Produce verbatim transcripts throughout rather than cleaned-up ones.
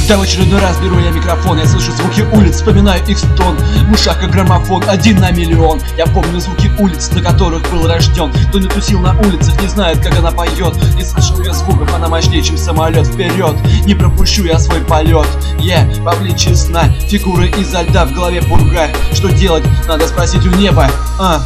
Когда в очередной раз беру я микрофон, я слышу звуки улиц, вспоминаю их стон. В ушах как граммофон, один на миллион. Я помню звуки улиц, на которых был рожден. Кто не тусил на улицах, не знает, как она поет. Не слышал я звуков, она мощнее, чем самолет. Вперед, не пропущу я свой полет. Я yeah, в обличье сна, фигуры изо льда, в голове пурга. Что делать, надо спросить у неба. А.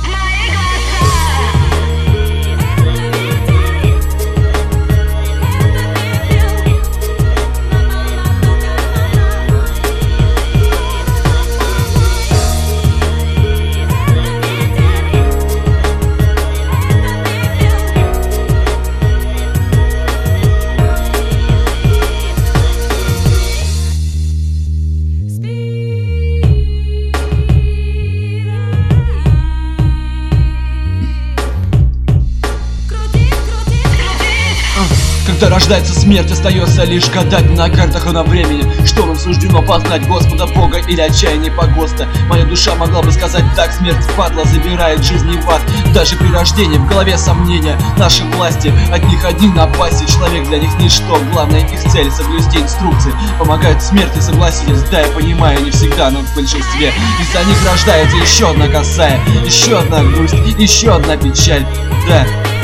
Когда рождается смерть, остается лишь гадать на картах и на времени, что нам суждено познать, Господа Бога или отчаяние погоста. Моя душа могла бы сказать так: смерть падла, забирает жизни в ад. Даже при рождении в голове сомнения, наши власти от них один напасти. Человек для них ничто, главная их цель — соблюсти инструкции. Помогают смерти, согласитесь, да, я понимаю, не всегда, но в большинстве. Из-за них рождается еще одна косая, еще одна грусть, еще одна печаль, да.